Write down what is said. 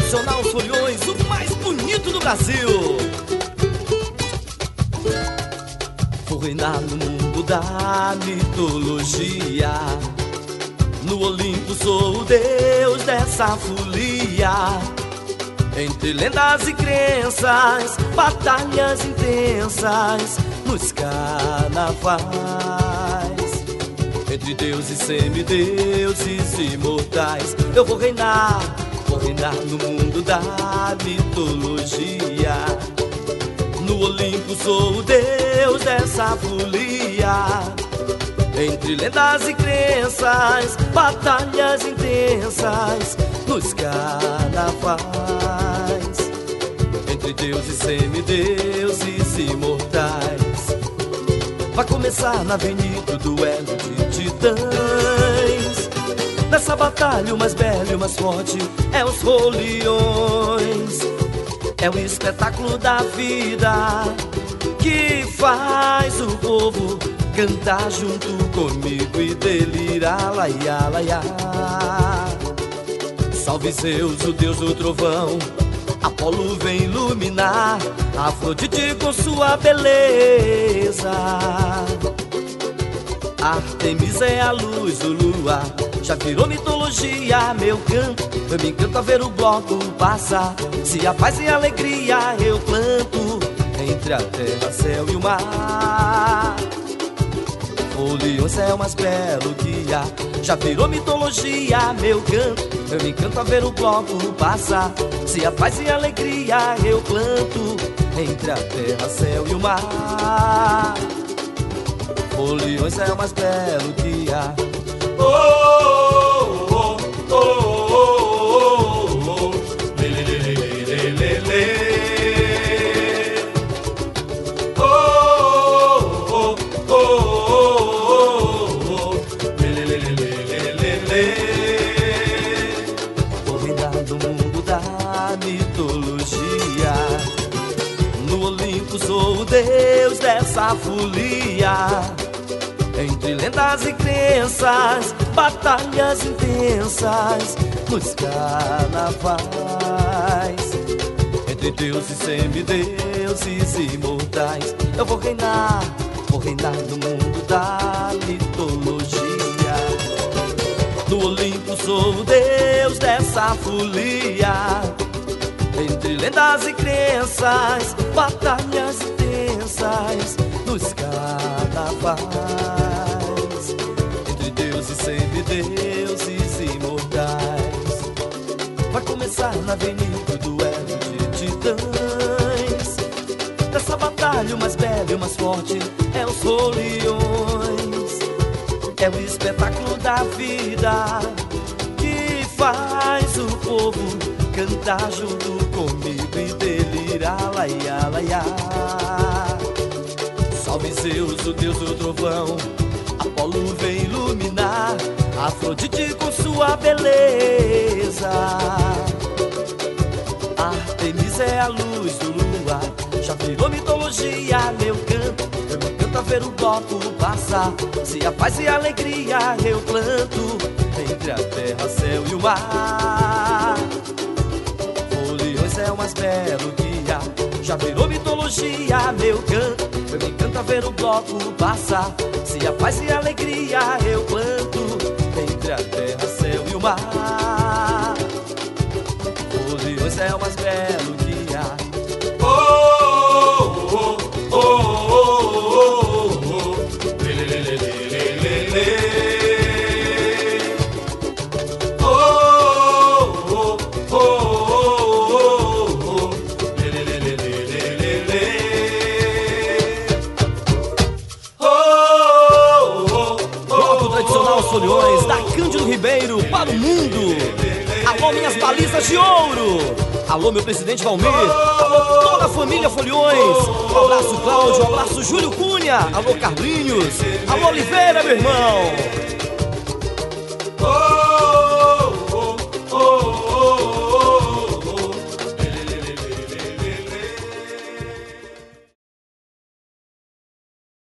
tradicional Os Foliões, o mais bonito do Brasil. Vou reinar no mundo da mitologia. No Olimpo sou o deus dessa folia. Entre lendas e crenças, batalhas intensas nos carnavais. Entre deuses e semideuses imortais, eu vou reinar no mundo da mitologia. No Olimpo sou o deus dessa folia. Entre lendas e crenças, batalhas intensas nos carnavais. Entre deuses e semideuses imortais. Vai começar na avenida o duelo de titãs. Nessa batalha o mais belo e o mais forte é os foliões. É o espetáculo da vida que faz o povo cantar junto comigo e delirar, laiá, laiá. Salve Zeus, o deus do trovão, Apolo vem iluminar Afrodite com sua beleza. Artemis é a luz do luar, já virou mitologia meu canto. Eu me encanto a ver o bloco passar. Se a paz e a alegria eu planto entre a terra, céu e o mar. Foliões é o mais belo que há, já virou mitologia meu canto. Eu me encanto a ver o bloco passar. Se a paz e a alegria eu planto entre a terra, céu e o mar. Foliões é o mais belo que há. Oh, oh, oh, oh, oh, oh. Lê, lê, lê, lê, lê, lê. Oh, oh, oh, oh, oh. Lê, lê, lê, lê, lê, lê. Vou reinar no mundo da mitologia. No Olimpo sou o deus dessa folia. Entre lendas e crenças, batalhas intensas nos carnavais. Entre deuses e semideuses imortais, eu vou reinar no mundo da mitologia. No Olimpo sou o deus dessa folia. Entre lendas e crenças, batalhas intensas nos carnavais. Entre deuses e semideuses imortais. Vai começar na avenida o duelo de titãs. Nessa batalha o mais belo e o mais forte é os foliões. É o espetáculo da vida que faz o povo cantar junto comigo e delirar, laiá, laiá. Salve Zeus, o deus do trovão, Apolo vem iluminar Afrodite com sua beleza. Artemis é a luz do luar, já virou mitologia meu canto. Eu me encanto a ver o bloco passar. Se a paz e a alegria eu planto entre a terra, céu e o mar. Foliões é o mais belo que há, já virou mitologia meu canto. Eu me encanto a ver o bloco passar. Se a paz e a alegria eu planto entre a terra, céu e o mar. Foliões é o mais belo que há. Oh, oh, oh, oh, oh, oh. Lê, lê, lê, lê, lê, lê, lê. Oh, oh, oh, oh, oh. Lê, lê, lê, lê, lê, lê, lê. Bloco tradicional Os Foliões, da Cândido Ribeiro para o mundo. Alô, minhas balizas de ouro. Alô, meu presidente Valmir. Alô, toda a família Foliões. Um abraço, Cláudio. Um abraço, Júlio Cunha. Alô, Carlinhos. Alô, Oliveira, meu irmão.